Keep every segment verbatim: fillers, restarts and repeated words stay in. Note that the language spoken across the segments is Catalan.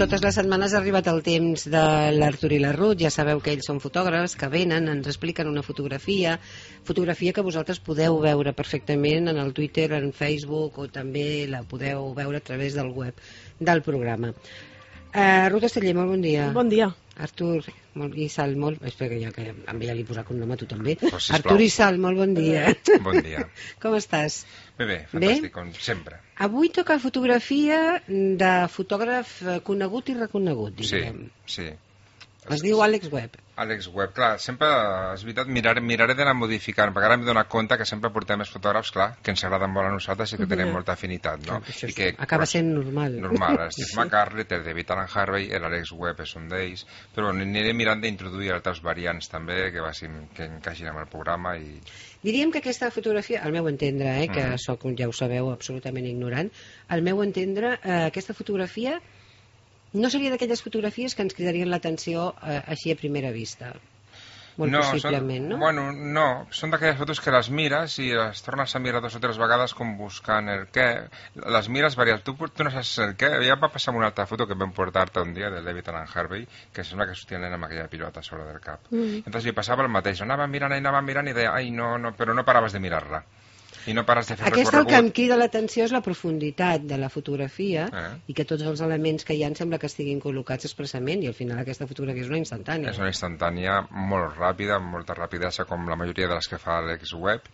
totes les setmanes ha arribat el temps de l'Artur i la Ruth. Ja sabeu que ells són fotògrafs, que venen, ens expliquen una fotografia, fotografia que vosaltres podeu veure perfectament en el Twitter, en Facebook, o també la podeu veure a través del web del programa. Uh, Ruth Esteller, molt bon dia. Bon dia. Artur molt, i Sal, molt... Espera que ja, que a mi ja li he posat un nom a tu també. Pues, Artur i Sal, molt bon dia. Bon dia. Com estàs? Bé, bé, fantàstic, bé? Com sempre. Avui toca fotografia de fotògraf conegut i reconegut, diríem. Sí, sí. Es diu Àlex Webb. Àlex Webb, clar, sempre, és veritat, mirar, miraré d'anar modificant, perquè ara m'he donat compte que sempre portem més fotògrafs, clar, que ens agraden molt a nosaltres i que tenim molta afinitat, no? Això I que, acaba sent normal. Normal, el Steve McCartney, el David Alan Harvey, l'Àlex Webb és un d'ells, però bueno, aniré mirant d'introduir altres variants també que, vagin, que encaixin amb el programa i... Diríem que aquesta fotografia, al meu entendre, eh, que Mm. soc, ja ho sabeu, absolutament ignorant, al meu entendre, eh, aquesta fotografia no seria d'aquelles fotografies que ens cridarien l'atenció eh, així a primera vista. Molt no, possiblement, són, no? Bueno, no, són d'aquelles fotos que les mires i les tornes a mirar dos o tres vegades com buscant el què. Les mires variades, tu, tu no saps el què. Ja va passar amb una altra foto que vam portar-te un dia del David Alan Harvey, que sembla que sortia amb aquella pilota sobre del cap. Mm. Entonces li passava el mateix, anava mirant i anava mirant i deia, ai, no, no, però no paraves de mirar-la. I no pares de fer Aquesta el recorregut. que em crida l'atenció és la profunditat de la fotografia Eh? i que tots els elements que hi ha sembla que estiguin col·locats expressament i al final aquesta fotografia és una instantània. És una instantània molt ràpida, amb molta rapidesa, com la majoria de les que fa Àlex Webb,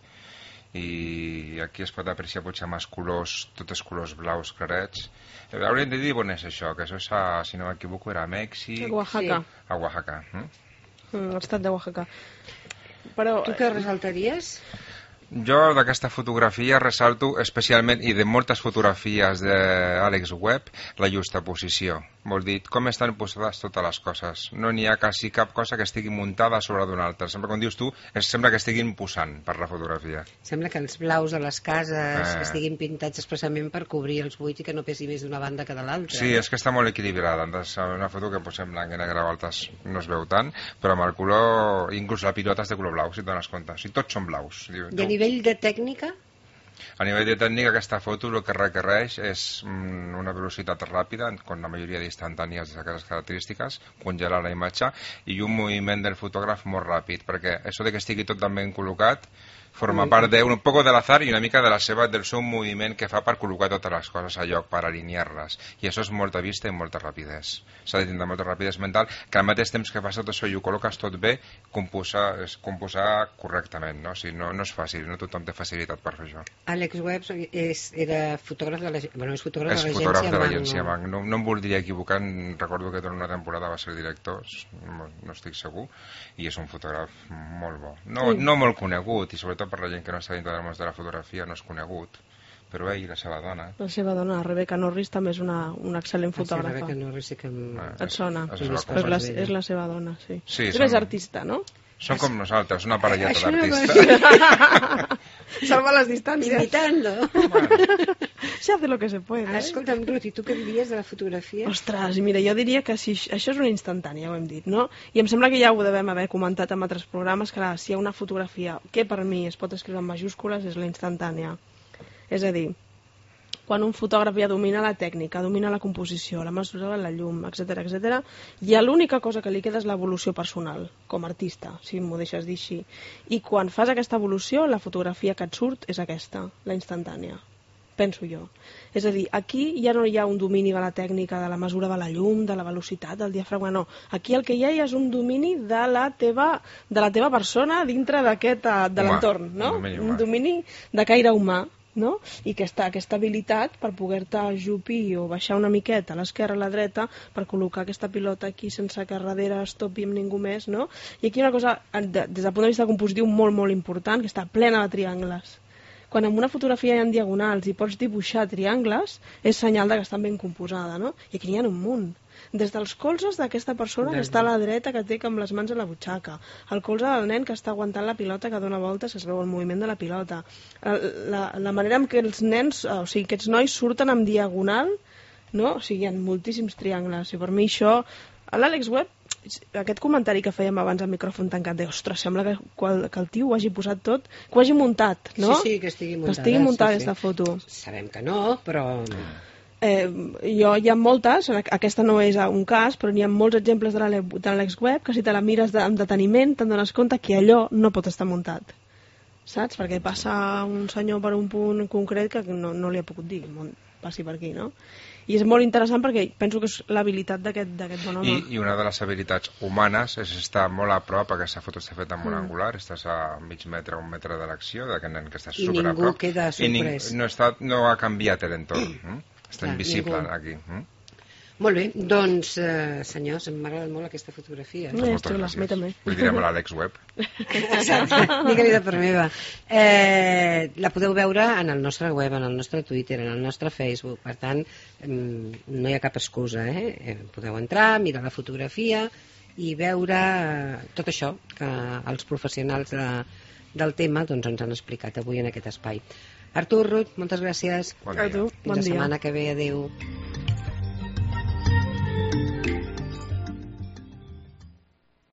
i aquí es pot apreciar potser amb els colors, tots els colors blaus clarets. Eh, hauríem de dir on és això, que això, és a, si no m'equivoco, era a Mèxic... A Oaxaca. Sí. A Oaxaca. Hm? Mm, l'estat de Oaxaca. Però... Tu què ressaltaries? Jo d'aquesta fotografia ressalto especialment, i de moltes fotografies d'Àlex Webb, la justa posició. Vol dir, com estan posades totes les coses. No n'hi ha quasi cap cosa que estigui muntada sobre d'una altra. Sempre, com dius tu, es sembla que estiguin posant per la fotografia. Sembla que els blaus de les cases Eh. estiguin pintats expressament per cobrir els buits i que no pesi més d'una banda que de l'altra. Sí, és que està molt equilibrada. És una foto que posem blanc i negre a voltes no es veu tant, però amb el color, inclús la pilota és de color blau, si et dones compte. O sigui, tots són blaus. Diu, I a nivell de tècnica? A nivell de tècnica, aquesta foto el que requereix és mm, una velocitat ràpida, com la majoria d'instantànies d'aquestes característiques, congelar la imatge, i un moviment del fotògraf molt ràpid, perquè això de que estigui tot tan ben col·locat forma part d'un poc de l'azar i una mica de la seva, del seu moviment que fa per col·locar totes les coses a lloc, per alinear-les. I això és molta vista i molta rapidesa. S'ha de tindre molta rapidesa mental, que al mateix temps que fas tot això i ho col·loques tot bé, composar, és composar correctament, no? O sigui, no, no és fàcil, no tothom té facilitat per fer això. Àlex Webb és, era fotògraf de l'agència bueno, és fotògraf És de fotògraf de l'agència l'agència Manc. No, no em voldria equivocar, recordo que durant una temporada va ser director, no, no estic segur, i és un fotògraf molt bo. No, no molt conegut, i sobretot per la gent que no està dintre del món de la fotografia no és conegut, però ell i la seva dona. La seva dona, Rebecca Norris, també és una, una excel·lent fotògrafa. Rebecca Norris sí que em... Ah, Et sona? és- és És, una la, cosa. és la seva dona, sí. Sí, és són- més artista, no? Són com nosaltres, una parelleta Això no d'artistes. Salva les distàncies. Imitando. Se hace lo que se puede. Eh? Escolta'm, Ruth, i tu què diries de la fotografia? Ostres, i mira, jo diria que si, això és una instantània, ho hem dit, no? I em sembla que ja ho devem haver comentat en altres programes, que si hi ha una fotografia que per mi es pot escriure en majúscules és la instantània. És a dir, quan un fotògraf ja domina la tècnica, domina la composició, la mesura de la llum, etcètera, etcètera, ja l'única cosa que li queda és l'evolució personal, com a artista, si m'ho deixes dir així. I quan fas aquesta evolució, la fotografia que et surt és aquesta, la instantània. Penso jo. És a dir, aquí ja no hi ha un domini de la tècnica, de la mesura de la llum, de la velocitat, del diafragma, no. Aquí el que hi ha és un domini de la teva, de la teva persona dintre d'aquest, de l'entorn, no? Un domini humà. Un domini de caire humà, no? I aquesta, aquesta habilitat per poder-te ajupir o baixar una miqueta a l'esquerra, a la dreta, per col·locar aquesta pilota aquí sense que darrere es topi amb ningú més, no? I aquí una cosa, de, des del punt de vista compositiu, molt, molt important, que està plena de triangles. Quan en una fotografia hi ha diagonals i pots dibuixar triangles, és senyal de que estan ben composada, no? I aquí n'hi ha un munt. Des dels colzes d'aquesta persona que està a la dreta, que té amb les mans a la butxaca, el colze del nen que està aguantant la pilota, que dona voltes, es veu el moviment de la pilota, la, la manera en què els nens, o sigui, aquests nois surten en diagonal, no? O sigui, hi ha moltíssims triangles, i per mi això, a l'Àlex Webb, aquest comentari que fèiem abans al micròfon tancat, de, ostres, sembla que, que el tio ho hagi posat tot, que ho hagi muntat, no? Sí, sí, que estigui muntada. Que estigui muntada sí, aquesta sí. foto. Sabem que no, però... Eh, jo hi ha moltes, aquesta no és un cas, però n'hi ha molts exemples de l'Exweb que si te la mires de, amb deteniment te'n dones compte que allò no pot estar muntat, saps? Perquè passa un senyor per un punt concret que no, no li ha pogut dir, passi per aquí, no? I és molt interessant perquè penso que és l'habilitat d'aquest bon home. I, I una de les habilitats humanes és estar molt a prop, aquesta foto està feta en un mm. angular, estàs a mig metre, un metre de l'acció, d'aquest nen que està super a prop. I ningú queda sorprès. I no, està, no ha canviat l'entorn, mm? està Clar, invisible ningú. Aquí. Mm? Molt bé, doncs, eh, senyors, m'ha agradat molt aquesta fotografia. No, moltes gràcies. També. Vull dir amb l'Alexweb. Exacte, mica per meva. Eh, la podeu veure en el nostre web, en el nostre Twitter, en el nostre Facebook. Per tant, no hi ha cap excusa. Eh? Podeu entrar, mirar la fotografia i veure tot això que els professionals de, del tema doncs, ens han explicat avui en aquest espai. Artur, Ruth, moltes gràcies. Bon dia. A tu, bon Fins la dia. setmana que ve, adeu.